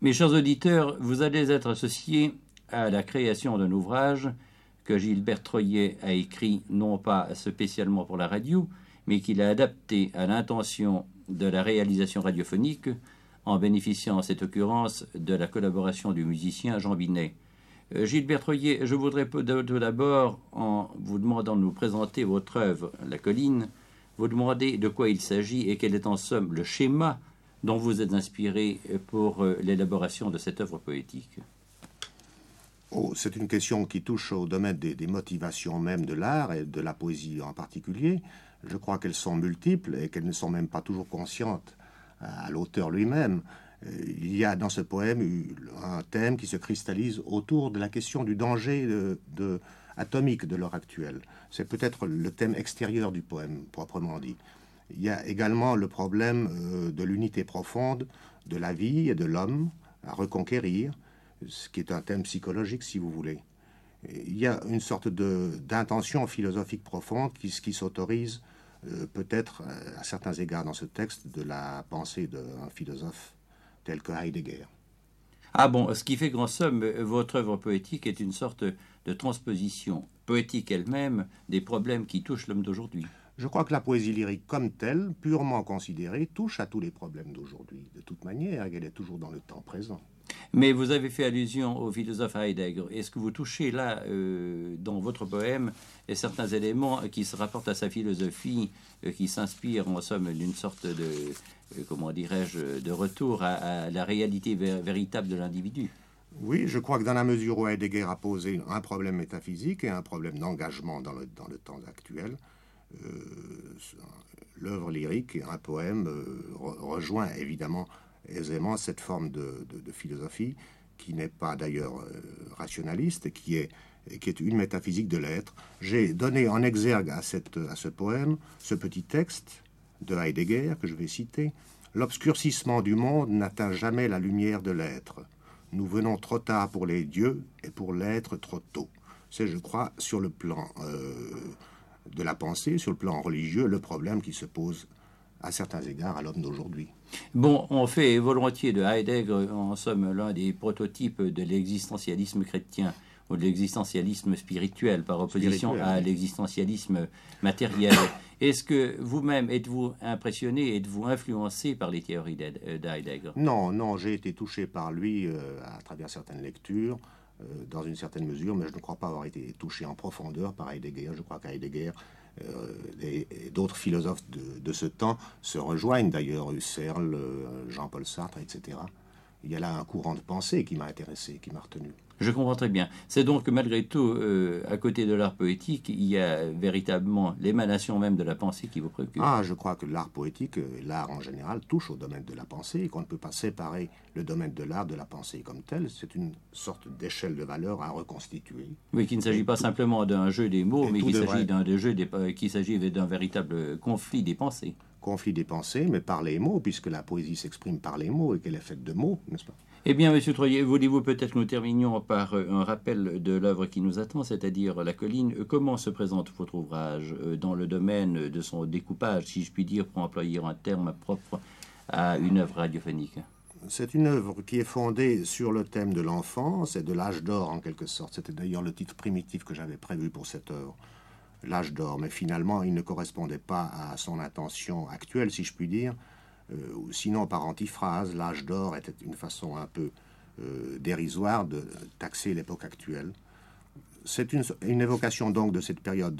Mes chers auditeurs, vous allez être associés à la création d'un ouvrage que Gilbert Troyer a écrit, non pas spécialement pour la radio, mais qu'il a adapté à l'intention de la réalisation radiophonique, en bénéficiant en cette occurrence de la collaboration du musicien Jean Binet. Gilbert Troyer, je voudrais tout d'abord, en vous demandant de nous présenter votre œuvre, La Colline, vous demander de quoi il s'agit et quel est en somme le schéma dont vous êtes inspiré pour l'élaboration de cette œuvre poétique. C'est une question qui touche au domaine des motivations même de l'art et de la poésie en particulier. Je crois qu'elles sont multiples et qu'elles ne sont même pas toujours conscientes à l'auteur lui-même. Il y a dans ce poème un thème qui se cristallise autour de la question du danger atomique de l'heure actuelle. C'est peut-être le thème extérieur du poème, proprement dit. Il y a également le problème de l'unité profonde de la vie et de l'homme à reconquérir, ce qui est un thème psychologique, si vous voulez. Il y a une sorte d'intention philosophique profonde qui s'autorise peut-être à certains égards dans ce texte de la pensée d'un philosophe tel que Heidegger. Ah bon, ce qui fait qu'en somme, votre œuvre poétique est une sorte de transposition poétique elle-même des problèmes qui touchent l'homme d'aujourd'hui. Je crois que la poésie lyrique comme telle, purement considérée, touche à tous les problèmes d'aujourd'hui. De toute manière, elle est toujours dans le temps présent. Mais vous avez fait allusion au philosophe Heidegger. Est-ce que vous touchez là, dans votre poème, certains éléments qui se rapportent à sa philosophie, qui s'inspirent en somme d'une sorte de, comment dirais-je, de retour à la réalité véritable de l'individu? Oui, je crois que dans la mesure où Heidegger a posé un problème métaphysique et un problème d'engagement dans le temps actuel, l'œuvre lyrique, un poème, rejoint évidemment aisément cette forme de philosophie qui n'est pas d'ailleurs rationaliste, qui est une métaphysique de l'être. J'ai donné en exergue à ce poème ce petit texte de Heidegger que je vais citer. « L'obscurcissement du monde n'atteint jamais la lumière de l'être. Nous venons trop tard pour les dieux et pour l'être trop tôt. » C'est, je crois, sur le plan de la pensée, sur le plan religieux, le problème qui se pose à certains égards à l'homme d'aujourd'hui. Bon, on fait volontiers de Heidegger, en somme, l'un des prototypes de l'existentialisme chrétien ou de l'existentialisme spirituel, par opposition à l'existentialisme matériel. Est-ce que vous-même êtes-vous impressionné, êtes-vous influencé par les théories d'Heidegger? Non, j'ai été touché par lui à travers certaines lectures, dans une certaine mesure, mais je ne crois pas avoir été touché en profondeur par Heidegger. Je crois qu'Heidegger et d'autres philosophes de ce temps se rejoignent, d'ailleurs, Husserl, Jean-Paul Sartre, etc. Il y a là un courant de pensée qui m'a intéressé, qui m'a retenu. Je comprends très bien. C'est donc que malgré tout, à côté de l'art poétique, il y a véritablement l'émanation même de la pensée qui vous préoccupe. Ah, je crois que l'art poétique, l'art en général, touche au domaine de la pensée et qu'on ne peut pas séparer le domaine de l'art de la pensée comme tel. C'est une sorte d'échelle de valeur à reconstituer. Oui, qu'il ne s'agit pas simplement d'un jeu des mots, mais qu'il s'agit d'un véritable conflit des pensées. Conflit des pensées, mais par les mots, puisque la poésie s'exprime par les mots et qu'elle est faite de mots, n'est-ce pas? Eh bien, Monsieur Troyer, voulez-vous peut-être que nous terminions par un rappel de l'œuvre qui nous attend, c'est-à-dire La Colline. Comment se présente votre ouvrage dans le domaine de son découpage, si je puis dire, pour employer un terme propre à une œuvre radiophonique? C'est une œuvre qui est fondée sur le thème de l'enfance et de l'âge d'or, en quelque sorte. C'était d'ailleurs le titre primitif que j'avais prévu pour cette œuvre, l'âge d'or. Mais finalement, il ne correspondait pas à son intention actuelle, si je puis dire. Sinon, par antiphrase, l'âge d'or était une façon un peu dérisoire de taxer l'époque actuelle. C'est une évocation donc de cette période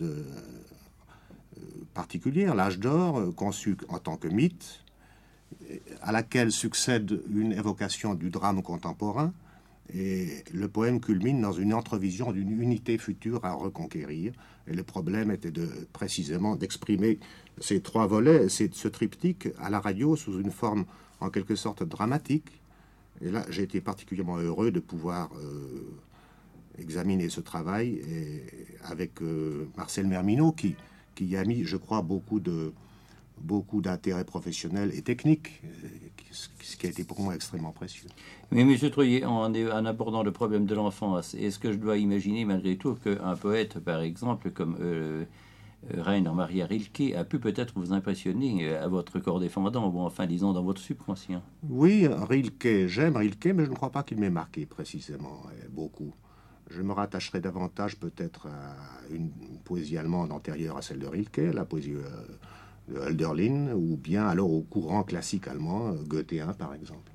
particulière, l'âge d'or, conçu en tant que mythe, à laquelle succède une évocation du drame contemporain, et le poème culmine dans une entrevision d'une unité future à reconquérir. Et le problème était précisément d'exprimer ces trois volets, ce triptyque à la radio sous une forme en quelque sorte dramatique. Et là, j'ai été particulièrement heureux de pouvoir examiner ce travail avec Marcel Merminot, qui y a mis, je crois, beaucoup d'intérêt professionnel et technique, ce qui a été pour moi extrêmement précieux. Mais M. Troyer, en abordant le problème de l'enfance, est-ce que je dois imaginer malgré tout qu'un poète, par exemple, comme Rainer Maria Rilke a pu peut-être vous impressionner à votre corps défendant, ou enfin disons dans votre subconscient. Oui, Rilke, j'aime Rilke, mais je ne crois pas qu'il m'ait marqué précisément beaucoup. Je me rattacherai davantage peut-être à une poésie allemande antérieure à celle de Rilke, la poésie de Hölderlin, ou bien alors au courant classique allemand, goéthéen par exemple.